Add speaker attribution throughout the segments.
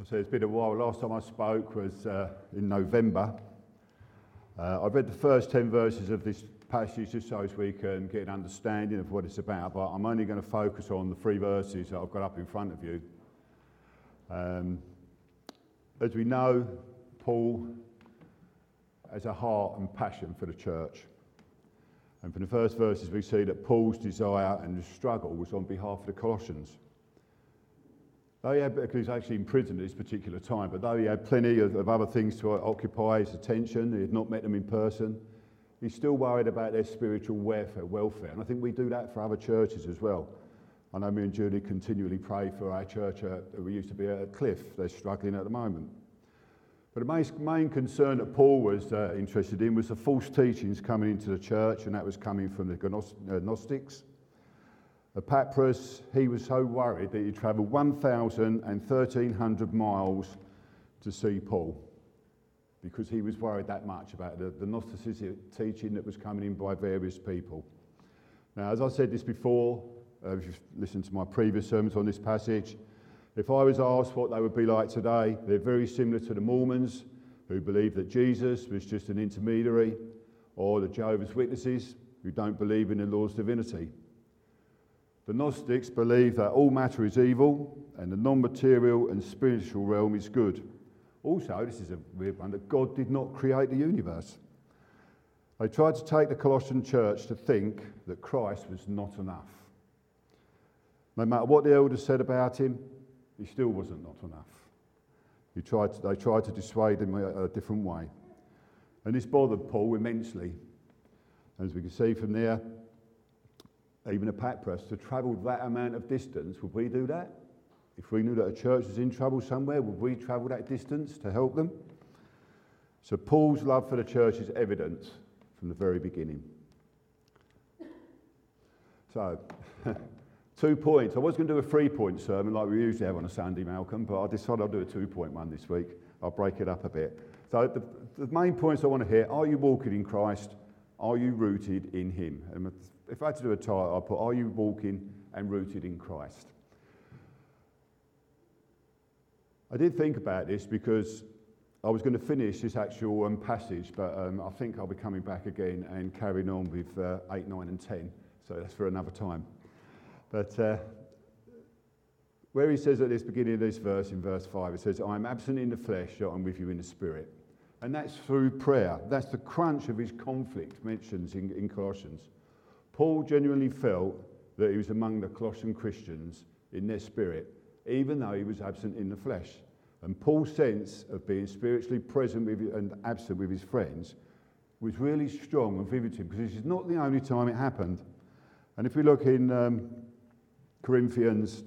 Speaker 1: So it's been a while. Last time I spoke was in November. I've read the first 10 verses of this passage just so as we can get an understanding of what it's about, but I'm only going to focus on the 3 verses that I've got up in front of you. As we know, Paul has a heart and passion for the church. And from the first verses we see that Paul's desire and struggle was on behalf of the Colossians. Because he's actually in prison at this particular time, but though he had plenty of other things to occupy his attention, he had not met them in person, he's still worried about their spiritual welfare. And I think we do that for other churches as well. I know me and Julie continually pray for our church that we used to be at Cliff. They're struggling at the moment. But the main concern that Paul was interested in was the false teachings coming into the church, and that was coming from the Gnostics. Epaphras, he was so worried that he travelled 1,000 and 1,300 miles to see Paul because he was worried that much about the Gnosticism teaching that was coming in by various people. Now, as I said this before, if you've listened to my previous sermons on this passage, if I was asked what they would be like today, they're very similar to the Mormons, who believe that Jesus was just an intermediary, or the Jehovah's Witnesses, who don't believe in the Lord's divinity. The Gnostics believe that all matter is evil and the non-material and spiritual realm is good. Also, this is a weird one, that God did not create the universe. They tried to take the Colossian church to think that Christ was not enough. No matter what the elders said about him, he still wasn't not enough. They tried to dissuade him a different way. And this bothered Paul immensely. As we can see from there, even Epaphras, to travel that amount of distance, would we do that? If we knew that a church was in trouble somewhere, would we travel that distance to help them? So Paul's love for the church is evident from the very beginning. So, 2 points. I was going to do a 3-point sermon like we usually have on a Sunday, Malcolm, but I decided I'll do a 2-point one this week. I'll break it up a bit. So the main points I want to hear: are you walking in Christ? Are you rooted in him? And if I had to do a title, I'll put, are you walking and rooted in Christ? I did think about this because I was going to finish this actual passage, but I think I'll be coming back again and carrying on with 8, 9 and 10, so that's for another time. But where he says at this beginning of this verse, in verse 5, it says, I am absent in the flesh, yet I'm with you in the spirit. And that's through prayer. That's the crunch of his conflict mentions in Colossians. Paul genuinely felt that he was among the Colossian Christians in their spirit, even though he was absent in the flesh. And Paul's sense of being spiritually present and absent with his friends was really strong and vivid to him, because this is not the only time it happened. And if we look in Corinthians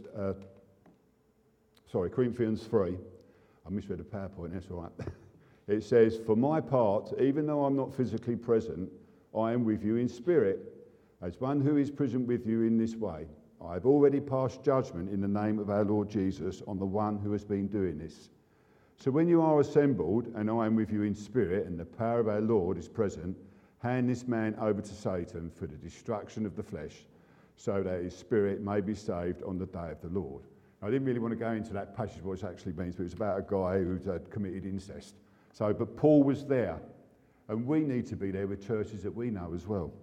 Speaker 1: 3, I misread the PowerPoint, that's all right. It says, for my part, even though I'm not physically present, I am with you in spirit, as one who is present with you in this way. I have already passed judgment in the name of our Lord Jesus on the one who has been doing this. So when you are assembled, and I am with you in spirit, and the power of our Lord is present, hand this man over to Satan for the destruction of the flesh, so that his spirit may be saved on the day of the Lord. I didn't really want to go into that passage, what it actually means, but it was about a guy who had committed incest. But Paul was there, and we need to be there with churches that we know as well.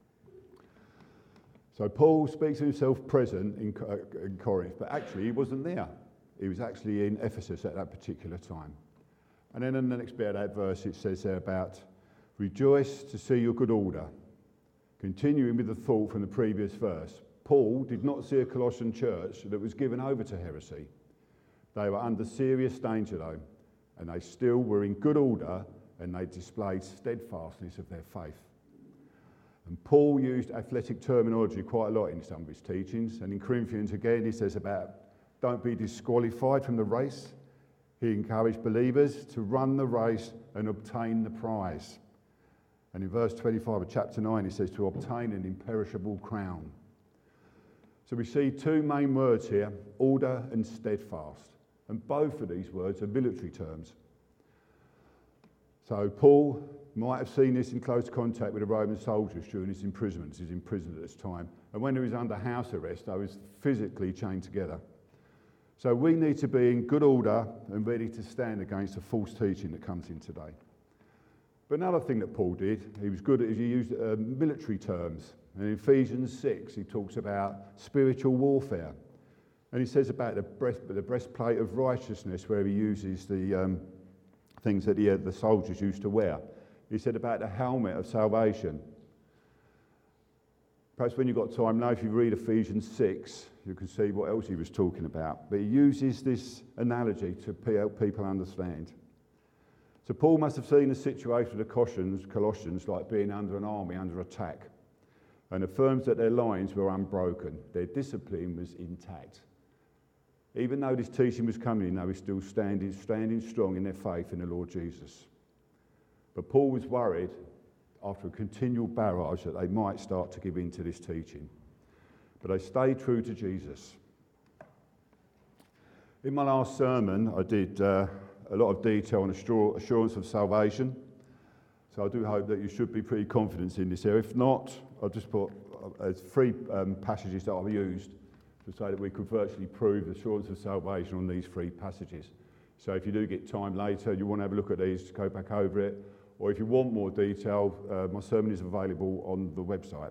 Speaker 1: So Paul speaks of himself present in Corinth, but actually he wasn't there. He was actually in Ephesus at that particular time. And then in the next bit of that verse it says there about, rejoice to see your good order. Continuing with the thought from the previous verse, Paul did not see a Colossian church that was given over to heresy. They were under serious danger though, and they still were in good order, and they displayed steadfastness of their faith. And Paul used athletic terminology quite a lot in some of his teachings, and in Corinthians again he says about don't be disqualified from the race. He encouraged believers to run the race and obtain the prize. And in verse 25 of chapter 9 he says to obtain an imperishable crown. So we see 2 main words here, order and steadfast. And both of these words are military terms. So Paul might have seen this in close contact with the Roman soldiers during his imprisonment. He was in prison at this time. And when he was under house arrest, they was physically chained together. So we need to be in good order and ready to stand against the false teaching that comes in today. But another thing that Paul did, he was good at, is he used military terms. And in Ephesians 6, he talks about spiritual warfare. And he says about the breastplate of righteousness, where he uses the things that the soldiers used to wear. He said about the helmet of salvation. Perhaps when you've got time now, if you read Ephesians 6, you can see what else he was talking about. But he uses this analogy to help people understand. So Paul must have seen the situation of the Colossians like being under an army, under attack, and affirms that their lines were unbroken. Their discipline was intact. Even though this teaching was coming in, they were still standing strong in their faith in the Lord Jesus. But Paul was worried, after a continual barrage, that they might start to give in to this teaching. But they stayed true to Jesus. In my last sermon, I did a lot of detail on assurance of salvation. So I do hope that you should be pretty confident in this area. If not, I've just put three passages that I've used to say that we could virtually prove assurance of salvation on these three passages. So if you do get time later, you want to have a look at these, go back over it. Or if you want more detail, my sermon is available on the website.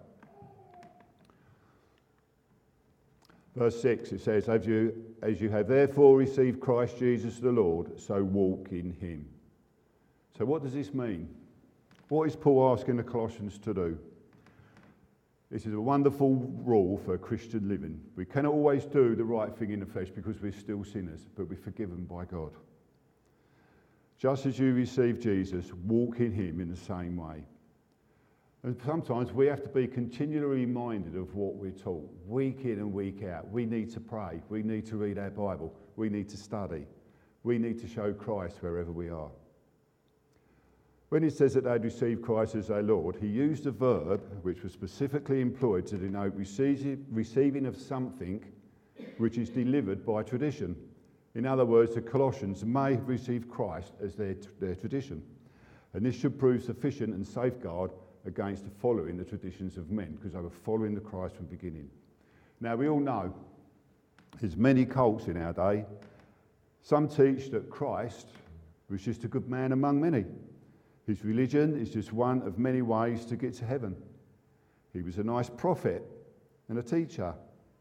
Speaker 1: Verse 6, it says, as you have therefore received Christ Jesus the Lord, so walk in him. So what does this mean? What is Paul asking the Colossians to do? This is a wonderful rule for Christian living. We cannot always do the right thing in the flesh because we're still sinners, but we're forgiven by God. Just as you receive Jesus, walk in him in the same way. And sometimes we have to be continually reminded of what we're taught, week in and week out. We need to pray. We need to read our Bible. We need to study. We need to show Christ wherever we are. When it says that they'd received Christ as their Lord, he used a verb which was specifically employed to denote receiving of something which is delivered by tradition. In other words, the Colossians may have received Christ as their tradition. And this should prove sufficient and safeguard against following the traditions of men, because they were following the Christ from the beginning. Now, we all know there's many cults in our day. Some teach that Christ was just a good man among many. His religion is just one of many ways to get to heaven. He was a nice prophet and a teacher.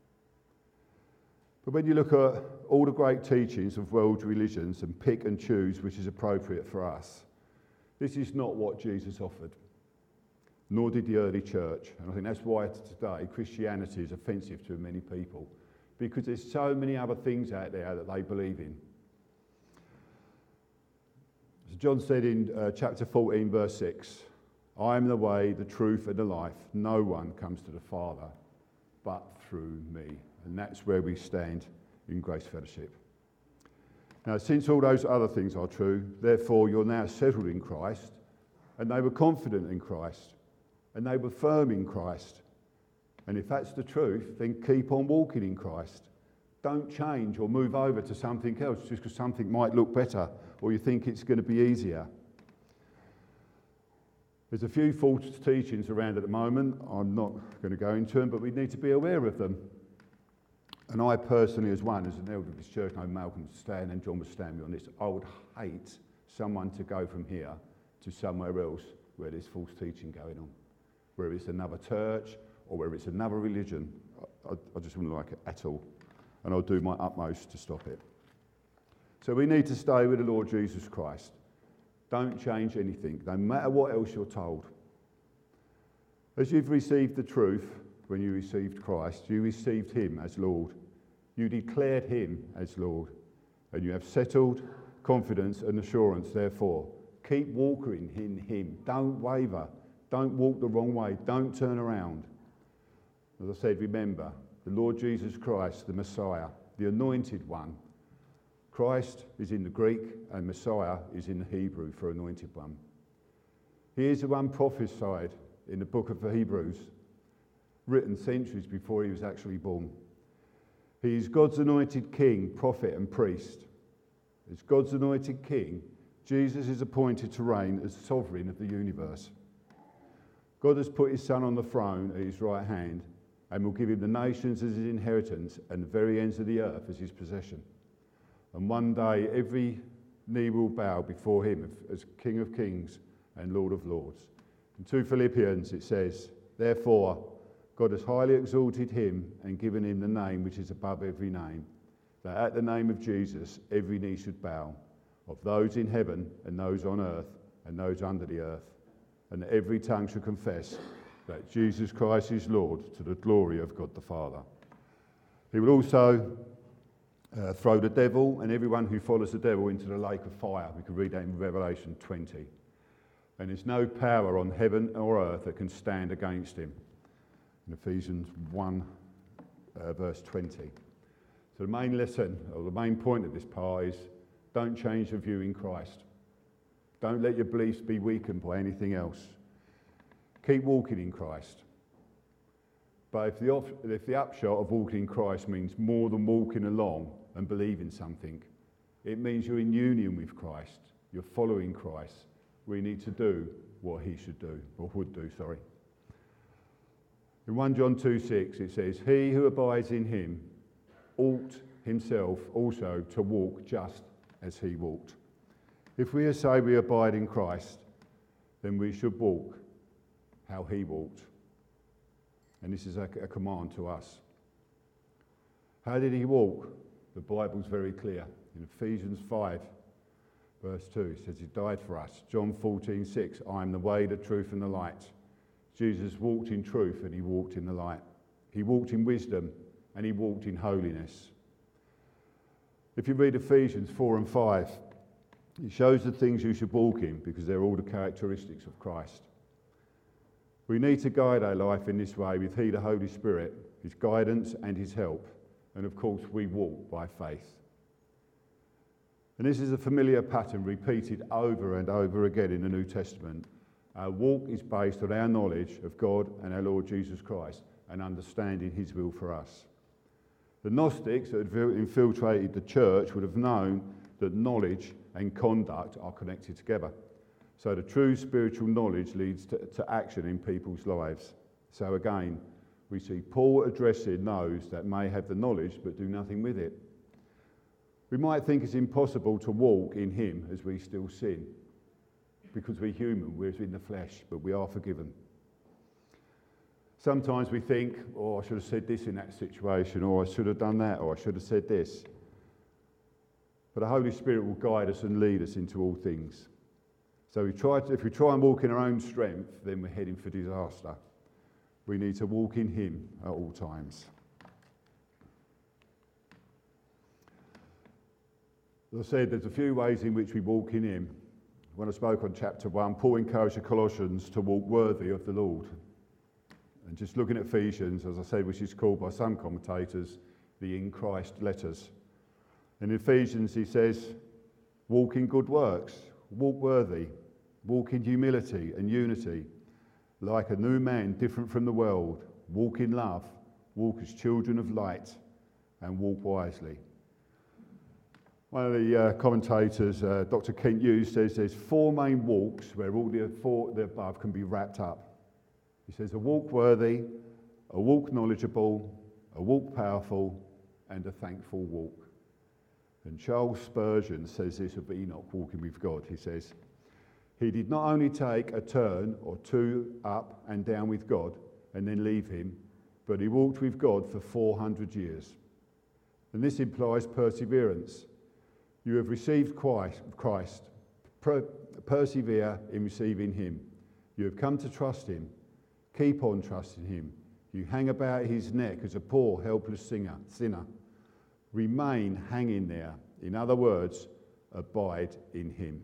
Speaker 1: But when you look at all the great teachings of world religions and pick and choose which is appropriate for us, this is not what Jesus offered, nor did the early church. And I think that's why today Christianity is offensive to many people, because there's so many other things out there that they believe in. As John said in chapter 14, verse 6, I am the way, the truth and the life. No one comes to the Father but through me. And that's where we stand in Grace Fellowship. Now, since all those other things are true, therefore you're now settled in Christ, and they were confident in Christ, and they were firm in Christ. And if that's the truth, then keep on walking in Christ. Don't change or move over to something else just because something might look better or you think it's going to be easier. There's a few false teachings around at the moment. I'm not going to go into them, but we need to be aware of them. And I personally, as an elder of this church, know Malcolm Stan and John was standing on this. I would hate someone to go from here to somewhere else where there's false teaching going on, whether it's another church or whether it's another religion. I just wouldn't like it at all. And I'll do my utmost to stop it. So we need to stay with the Lord Jesus Christ. Don't change anything, no matter what else you're told. As you've received the truth, when you received Christ, you received him as Lord. You declared him as Lord. And you have settled confidence and assurance, therefore. Keep walking in him. Don't waver. Don't walk the wrong way. Don't turn around. As I said, remember, the Lord Jesus Christ, the Messiah, the anointed one. Christ is in the Greek and Messiah is in the Hebrew for anointed one. He is the one prophesied in the book of Hebrews, written centuries before he was actually born. He is God's anointed king, prophet and priest. As God's anointed king, Jesus is appointed to reign as sovereign of the universe. God has put his son on the throne at his right hand and will give him the nations as his inheritance and the very ends of the earth as his possession. And one day every knee will bow before him as King of Kings and Lord of Lords. In 2 Philippians it says, therefore God has highly exalted him and given him the name which is above every name, that at the name of Jesus every knee should bow, of those in heaven and those on earth and those under the earth, and that every tongue should confess that Jesus Christ is Lord, to the glory of God the Father. He will also throw the devil and everyone who follows the devil into the lake of fire. We can read that in Revelation 20. And there's no power on heaven or earth that can stand against him. In Ephesians 1, verse 20. So the main lesson, or the main point of this part is, don't change your view in Christ. Don't let your beliefs be weakened by anything else. Keep walking in Christ. But if the upshot of walking in Christ means more than walking along and believing something, it means you're in union with Christ. You're following Christ. We need to do what he should do, or would do, sorry. In 1 John 2:6 it says, he who abides in him ought himself also to walk just as he walked. If we say we abide in Christ, then we should walk how he walked. And this is a command to us. How did he walk? The Bible's very clear. In Ephesians 5, verse 2, it says he died for us. John 14:6, I am the way, the truth and the light. Jesus walked in truth and he walked in the light. He walked in wisdom and he walked in holiness. If you read Ephesians 4 and 5, it shows the things you should walk in because they're all the characteristics of Christ. We need to guide our life in this way with the Holy Spirit, his guidance and his help. And of course, we walk by faith. And this is a familiar pattern repeated over and over again in the New Testament. Our walk is based on our knowledge of God and our Lord Jesus Christ and understanding his will for us. The Gnostics that had infiltrated the church would have known that knowledge and conduct are connected together. So the true spiritual knowledge leads to action in people's lives. So again, we see Paul addressing those that may have the knowledge but do nothing with it. We might think it's impossible to walk in him as we still sin, because we're human, we're in the flesh, but we are forgiven. Sometimes we think, oh, I should have said this in that situation, or I should have done that, or I should have said this. But the Holy Spirit will guide us and lead us into all things. So if we try and walk in our own strength, then we're heading for disaster. We need to walk in him at all times. As I said, there's a few ways in which we walk in him. When I spoke on chapter 1, Paul encouraged the Colossians to walk worthy of the Lord. And just looking at Ephesians, as I said, which is called by some commentators the in Christ letters. In Ephesians he says, walk in good works, walk worthy, walk in humility and unity, like a new man different from the world, walk in love, walk as children of light, and walk wisely. One of the commentators, Dr. Kent Hughes, says there's four main walks where all the above can be wrapped up. He says a walk worthy, a walk knowledgeable, a walk powerful, and a thankful walk. And Charles Spurgeon says this of Enoch walking with God. He says, he did not only take a turn or two up and down with God and then leave him, but he walked with God for 400 years. And this implies perseverance. You have received Christ. Persevere in receiving him. You have come to trust him. Keep on trusting him. You hang about his neck as a poor, helpless sinner. Remain hanging there. In other words, abide in him.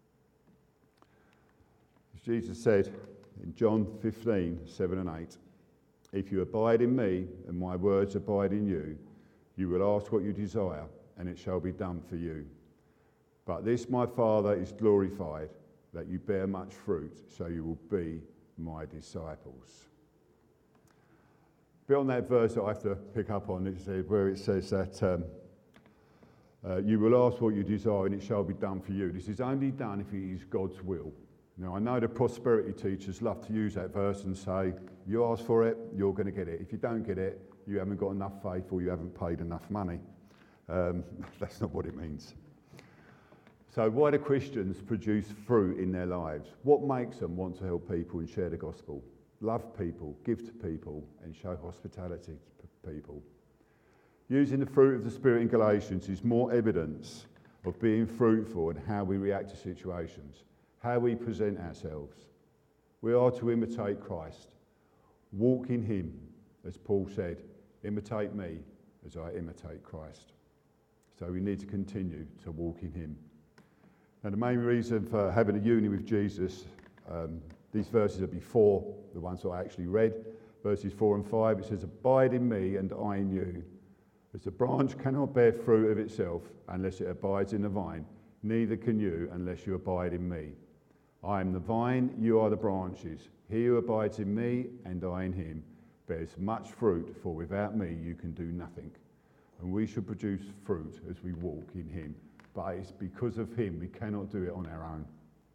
Speaker 1: As Jesus said in John 15:7 and 8, if you abide in me and my words abide in you, you will ask what you desire, and it shall be done for you. But this my Father is glorified, that you bear much fruit, so you will be my disciples. Beyond that verse that I have to pick up on, where it says that you will ask what you desire and it shall be done for you. This is only done if it is God's will. Now, I know the prosperity teachers love to use that verse and say, you ask for it, you're going to get it. If you don't get it, you haven't got enough faith or you haven't paid enough money. That's not what it means. So why do Christians produce fruit in their lives? What makes them want to help people and share the gospel? Love people, give to people, and show hospitality to people. Using the fruit of the Spirit in Galatians is more evidence of being fruitful and how we react to situations, how we present ourselves. We are to imitate Christ. Walk in him, as Paul said, imitate me as I imitate Christ. So we need to continue to walk in him. Now the main reason for having a union with Jesus, these verses are before the ones that I actually read. Verses 4 and 5, it says, abide in me and I in you. As the branch cannot bear fruit of itself unless it abides in the vine, neither can you unless you abide in me. I am the vine, you are the branches. He who abides in me and I in him bears much fruit, for without me you can do nothing. And we should produce fruit as we walk in him. But it's because of him we cannot do it on our own.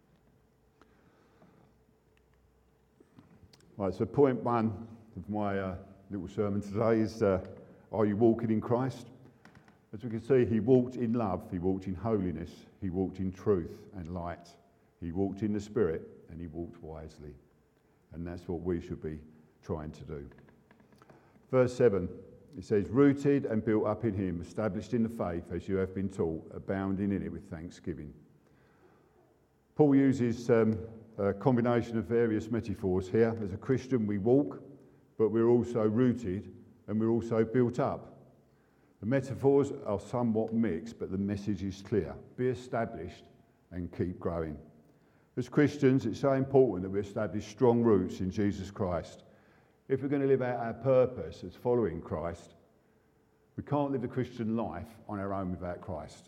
Speaker 1: Right, so point one of my little sermon today is, are you walking in Christ? As we can see, he walked in love, he walked in holiness, he walked in truth and light. He walked in the Spirit and he walked wisely. And that's what we should be trying to do. Verse 7, it says, rooted and built up in him, established in the faith as you have been taught, abounding in it with thanksgiving. Paul uses a combination of various metaphors here. As a Christian, we walk, but we're also rooted and we're also built up. The metaphors are somewhat mixed, but the message is clear. Be established and keep growing. As Christians, it's so important that we establish strong roots in Jesus Christ. If we're going to live out our purpose as following Christ, we can't live the Christian life on our own without Christ.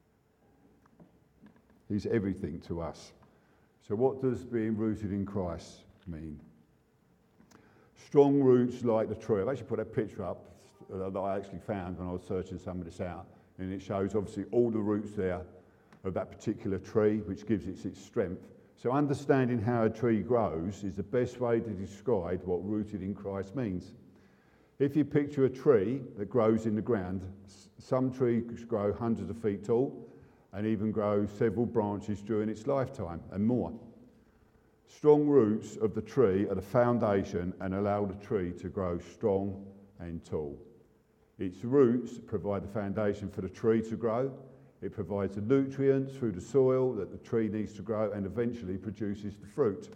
Speaker 1: He's everything to us. So what does being rooted in Christ mean? Strong roots like the tree. I've actually put a picture up that I actually found when I was searching some of this out. And it shows obviously all the roots there of that particular tree, which gives it its strength. So understanding how a tree grows is the best way to describe what rooted in Christ means. If you picture a tree that grows in the ground, some trees grow hundreds of feet tall and even grow several branches during its lifetime and more. Strong roots of the tree are the foundation and allow the tree to grow strong and tall. Its roots provide the foundation for the tree to grow. It provides the nutrients through the soil that the tree needs to grow and eventually produces the fruit.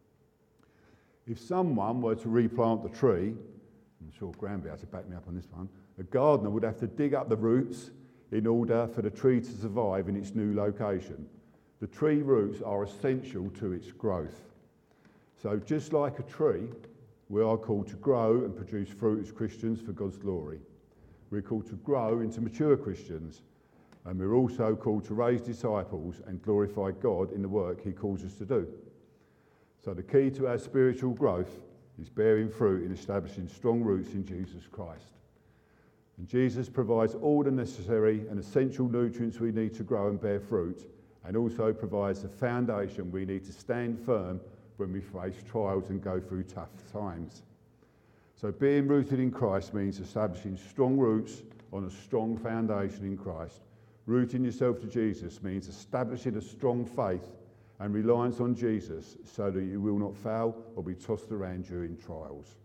Speaker 1: If someone were to replant the tree, I'm sure Graham will be able to back me up on this one, a gardener would have to dig up the roots in order for the tree to survive in its new location. The tree roots are essential to its growth. So just like a tree, we are called to grow and produce fruit as Christians for God's glory. We're called to grow into mature Christians. And we're also called to raise disciples and glorify God in the work he calls us to do. So the key to our spiritual growth is bearing fruit in establishing strong roots in Jesus Christ. And Jesus provides all the necessary and essential nutrients we need to grow and bear fruit, and also provides the foundation we need to stand firm when we face trials and go through tough times. So being rooted in Christ means establishing strong roots on a strong foundation in Christ. Rooting yourself to Jesus means establishing a strong faith and reliance on Jesus so that you will not fail or be tossed around during trials.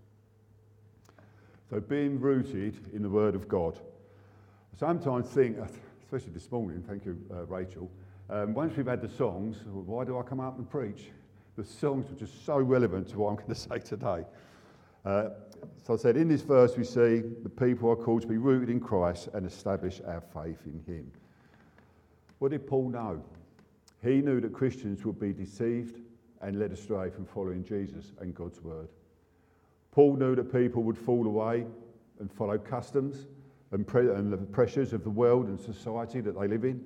Speaker 1: So being rooted in the Word of God. I sometimes think, especially this morning, thank you, Rachel, once we've had the songs, why do I come up and preach? The songs were just so relevant to what I'm going to say today. So I said, in this verse we see the people are called to be rooted in Christ and establish our faith in him. What did Paul know? He knew that Christians would be deceived and led astray from following Jesus and God's word. Paul knew that people would fall away and follow customs and the pressures of the world and society that they live in.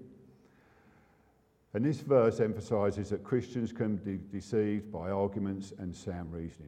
Speaker 1: And this verse emphasises that Christians can be deceived by arguments and sound reasoning.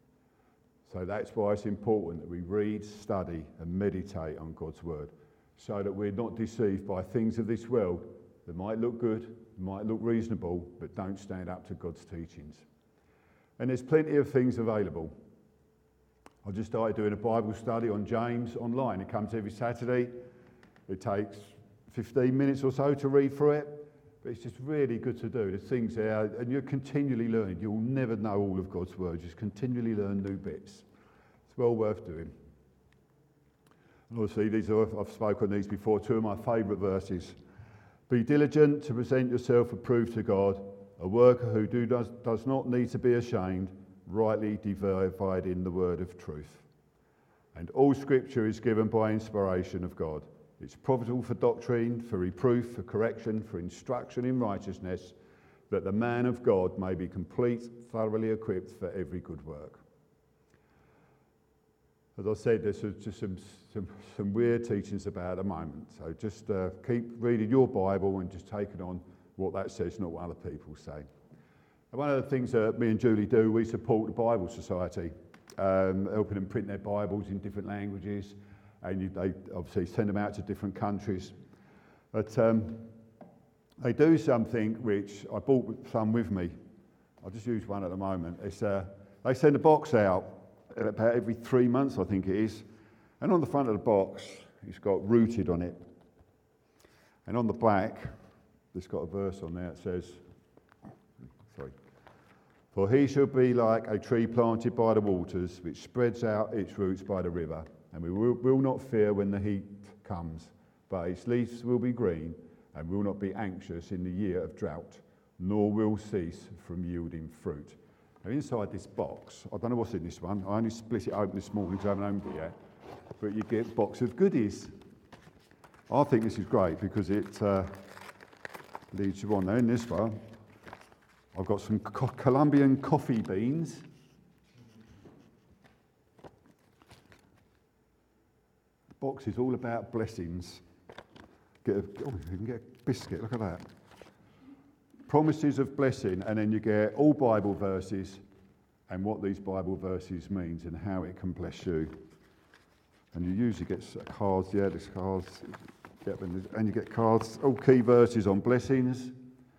Speaker 1: So that's why it's important that we read, study and meditate on God's word, so that we're not deceived by things of this world that might look good, might look reasonable, but don't stand up to God's teachings. And there's plenty of things available. I just started doing a Bible study on James online. It comes every Saturday. It takes 15 minutes or so to read through it, but it's just really good to do. There's things there, and you're continually learning. You'll never know all of God's word. Just continually learn new bits. It's well worth doing. And obviously, I've spoken on these before, two of my favourite verses. Be diligent to present yourself approved to God, a worker who does not need to be ashamed, rightly dividing the word of truth. And all scripture is given by inspiration of God. It's profitable for doctrine, for reproof, for correction, for instruction in righteousness, that the man of God may be complete, thoroughly equipped for every good work. As I said, there's just some weird teachings about at the moment. So just keep reading your Bible and just taking on what that says, not what other people say. And one of the things that me and Julie do, we support the Bible Society, helping them print their Bibles in different languages, and they obviously send them out to different countries. But they do something which I brought some with me. I'll just use one at the moment. It's they send a box out about every 3 months, I think it is. And on the front of the box, it's got rooted on it. And on the back, it's got a verse on there that says, for he shall be like a tree planted by the waters, which spreads out its roots by the river. And we will not fear when the heat comes, but its leaves will be green, and will not be anxious in the year of drought, nor will cease from yielding fruit. Now inside this box, I don't know what's in this one, I only split it open this morning because I haven't opened it yet, but you get a box of goodies. I think this is great because it leads you on. Now in this one, I've got some Colombian coffee beans. The box is all about blessings. You can get a biscuit, look at that. Promises of blessing, and then you get all Bible verses and what these Bible verses means and how it can bless you. And you usually get cards, there's cards, and you get cards, all key verses on blessings.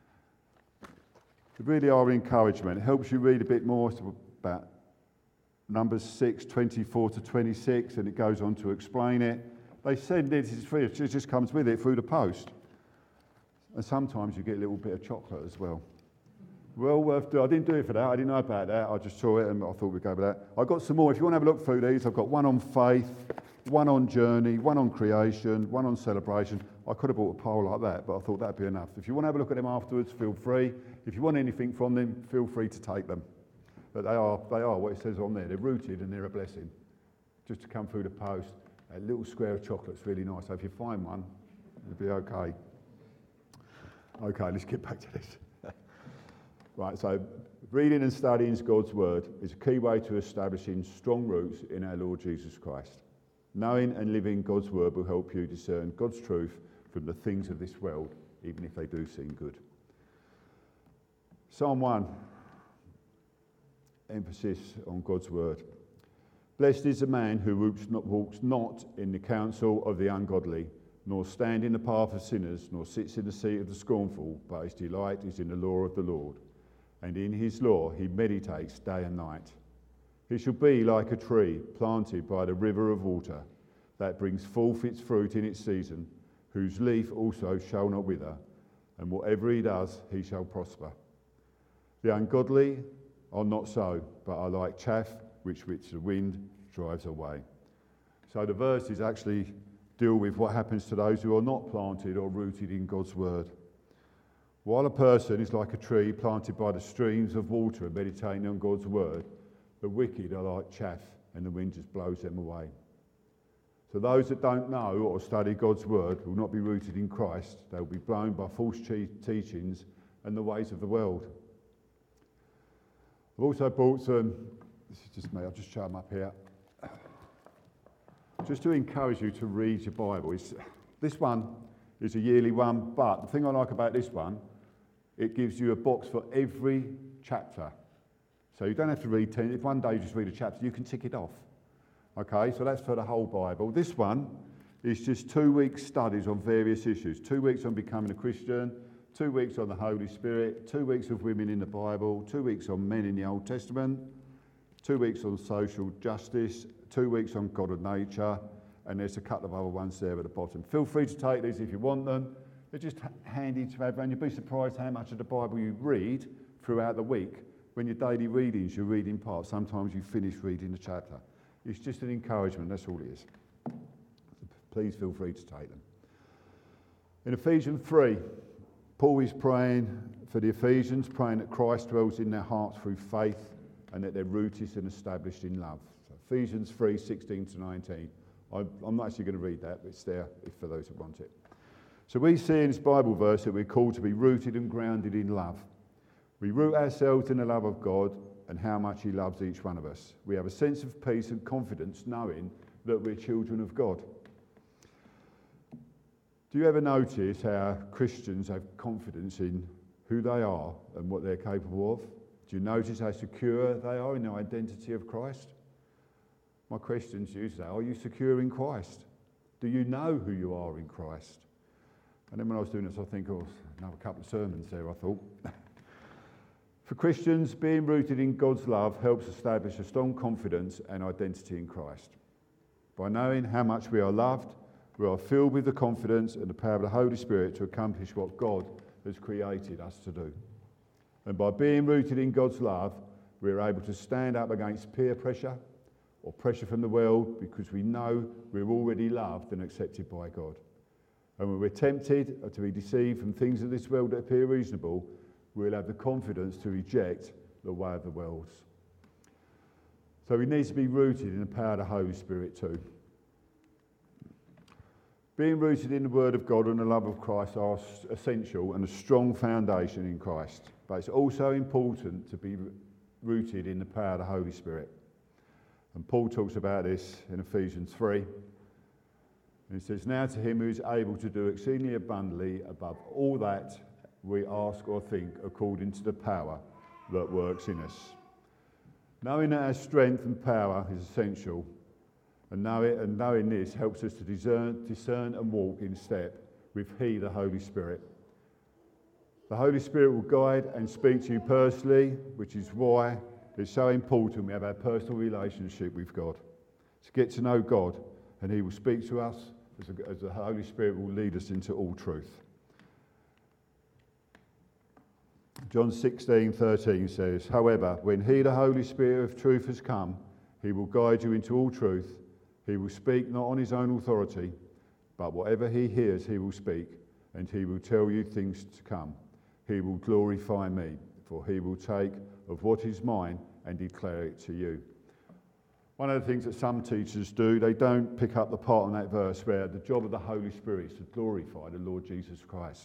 Speaker 1: They really are encouragement. It helps you read a bit more about Numbers 6, 24 to 26, and it goes on to explain it. They send it, it's free, it just comes with it through the post. And sometimes you get a little bit of chocolate as well. Well worth doing. I didn't do it for that. I didn't know about that. I just saw it and I thought we'd go with that. I've got some more. If you want to have a look through these, I've got one on faith, one on journey, one on creation, one on celebration. I could have bought a pile like that, but I thought that'd be enough. If you want to have a look at them afterwards, feel free. If you want anything from them, feel free to take them. But they are what it says on there. They're rooted and they're a blessing. Just to come through the post, a little square of chocolate's really nice. So if you find one, it'll be okay. Okay, let's get back to this. Right, so reading and studying God's word is a key way to establishing strong roots in our Lord Jesus Christ. Knowing and living God's word will help you discern God's truth from the things of this world, even if they do seem good. Psalm 1, emphasis on God's word. Blessed is the man who walks not in the counsel of the ungodly, nor stand in the path of sinners, nor sits in the seat of the scornful, but his delight is in the law of the Lord. And in his law he meditates day and night. He shall be like a tree planted by the river of water, that brings forth its fruit in its season, whose leaf also shall not wither, and whatever he does, he shall prosper. The ungodly are not so, but are like chaff which the wind drives away. So the verses actually deal with what happens to those who are not planted or rooted in God's word. While a person is like a tree planted by the streams of water and meditating on God's word, the wicked are like chaff and the wind just blows them away. So those that don't know or study God's word will not be rooted in Christ. They'll be blown by false teachings and the ways of the world. I've also brought some, this is just me, I'll just show them up here. Just to encourage you to read your Bible. This one is a yearly one, but the thing I like about this one, it gives you a box for every chapter. So you don't have to read 10. If one day you just read a chapter, you can tick it off. Okay, so that's for the whole Bible. This one is just 2 weeks studies on various issues. 2 weeks on becoming a Christian, 2 weeks on the Holy Spirit, 2 weeks of women in the Bible, 2 weeks on men in the Old Testament, 2 weeks on social justice, 2 weeks on God and nature, and there's a couple of other ones there at the bottom. Feel free to take these if you want them. They're just handy to have, and you'll be surprised how much of the Bible you read throughout the week. When your daily readings, you're reading part. Sometimes you finish reading the chapter. It's just an encouragement, that's all it is. Please feel free to take them. In Ephesians 3, Paul is praying for the Ephesians, praying that Christ dwells in their hearts through faith and that they're rooted and established in love. So Ephesians 3, 16 to 19. I'm not actually going to read that, but it's there for those who want it. So we see in this Bible verse that we're called to be rooted and grounded in love. We root ourselves in the love of God and how much he loves each one of us. We have a sense of peace and confidence knowing that we're children of God. Do you ever notice how Christians have confidence in who they are and what they're capable of? Do you notice how secure they are in the identity of Christ? My questions to you today, are you secure in Christ? Do you know who you are in Christ? And then when I was doing this, I think, another couple of sermons there, I thought. For Christians, being rooted in God's love helps establish a strong confidence and identity in Christ. By knowing how much we are loved, we are filled with the confidence and the power of the Holy Spirit to accomplish what God has created us to do. And by being rooted in God's love, we are able to stand up against peer pressure or pressure from the world because we know we're already loved and accepted by God. And when we're tempted or to be deceived from things of this world that appear reasonable, we'll have the confidence to reject the way of the world. So we need to be rooted in the power of the Holy Spirit too. Being rooted in the Word of God and the love of Christ are essential and a strong foundation in Christ. But it's also important to be rooted in the power of the Holy Spirit. And Paul talks about this in Ephesians 3. And he says, now to him who is able to do exceedingly abundantly above all that we ask or think according to the power that works in us. Knowing that our strength and power is essential, and knowing this helps us to discern and walk in step with He, the Holy Spirit. The Holy Spirit will guide and speak to you personally, which is why it's so important we have our personal relationship with God. To get to know God, and He will speak to us as the Holy Spirit will lead us into all truth. John 16:13 says, however, when He, the Holy Spirit of truth, has come, He will guide you into all truth. He will speak not on His own authority, but whatever He hears, He will speak, and He will tell you things to come. He will glorify me, for He will take of what is mine and declare it to you. One of the things that some teachers do, they don't pick up the part on that verse where the job of the Holy Spirit is to glorify the Lord Jesus Christ.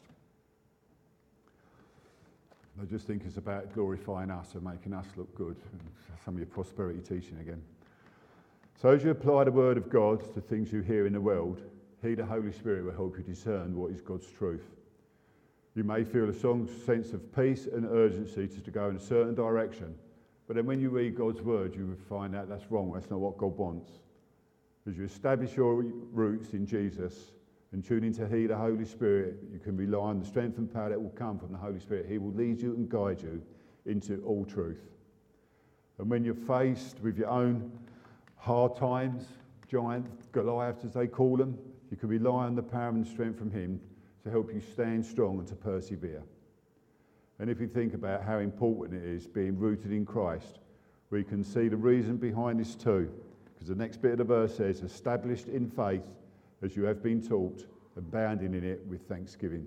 Speaker 1: They just think it's about glorifying us and making us look good. Some of your prosperity teaching again. So as you apply the Word of God to things you hear in the world, He, the Holy Spirit, will help you discern what is God's truth. You may feel a strong sense of peace and urgency to go in a certain direction, but then when you read God's Word, you will find out that's wrong. That's not what God wants. As you establish your roots in Jesus and tune into He, the Holy Spirit, you can rely on the strength and power that will come from the Holy Spirit. He will lead you and guide you into all truth. And when you're faced with your own hard times, giant Goliaths as they call them, you can rely on the power and strength from Him to help you stand strong and to persevere. And if you think about how important it is being rooted in Christ, we can see the reason behind this too. Because the next bit of the verse says, established in faith as you have been taught, abounding in it with thanksgiving.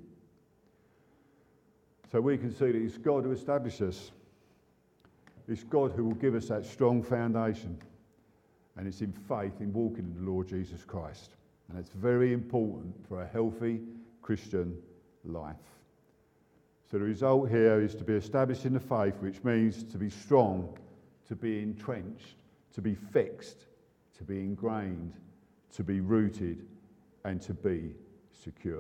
Speaker 1: So we can see that it's God who established us. It's God who will give us that strong foundation. And it's in faith, in walking in the Lord Jesus Christ. And it's very important for a healthy Christian life. So the result here is to be established in the faith, which means to be strong, to be entrenched, to be fixed, to be ingrained, to be rooted, and to be secure.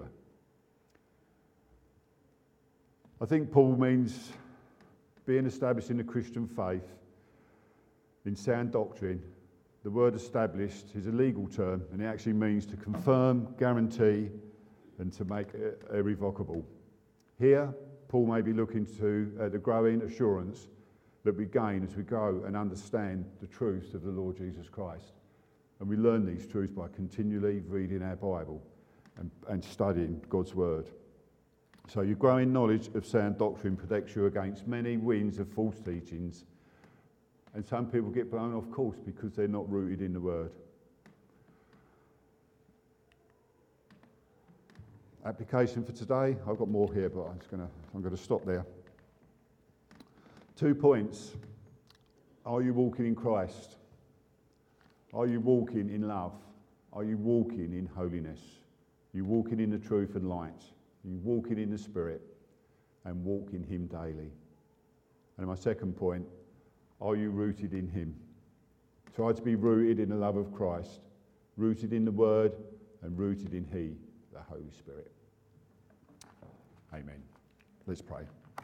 Speaker 1: I think Paul means being established in the Christian faith, in sound doctrine. The word established is a legal term, and it actually means to confirm, guarantee, and to make it irrevocable. Here, Paul may be looking to the growing assurance that we gain as we grow and understand the truths of the Lord Jesus Christ. And we learn these truths by continually reading our Bible and studying God's word. So your growing knowledge of sound doctrine protects you against many winds of false teachings. And some people get blown off course because they're not rooted in the word. Application for today. I've got more here, but I'm going to stop there. 2 points. Are you walking in Christ? Are you walking in love? Are you walking in holiness? Are you walking in the truth and light? Are you walking in the Spirit and walk in him daily? And my second point, are you rooted in him? Try to be rooted in the love of Christ, rooted in the word and rooted in he, the Holy Spirit. Amen. Let's pray.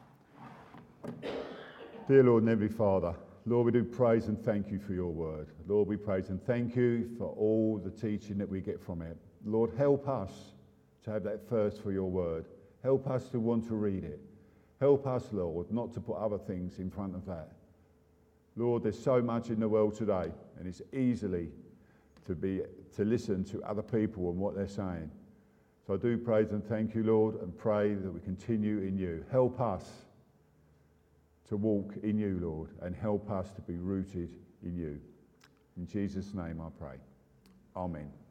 Speaker 1: Dear Lord and Heavenly Father, Lord, we do praise and thank you for your word. Lord, we praise and thank you for all the teaching that we get from it. Lord, help us to have that thirst for your word. Help us to want to read it. Help us, Lord, not to put other things in front of that. Lord, there's so much in the world today, and it's easily to listen to other people and what they're saying. So I do praise and thank you, Lord, and pray that we continue in you. Help us to walk in you, Lord, and help us to be rooted in you. In Jesus' name I pray. Amen.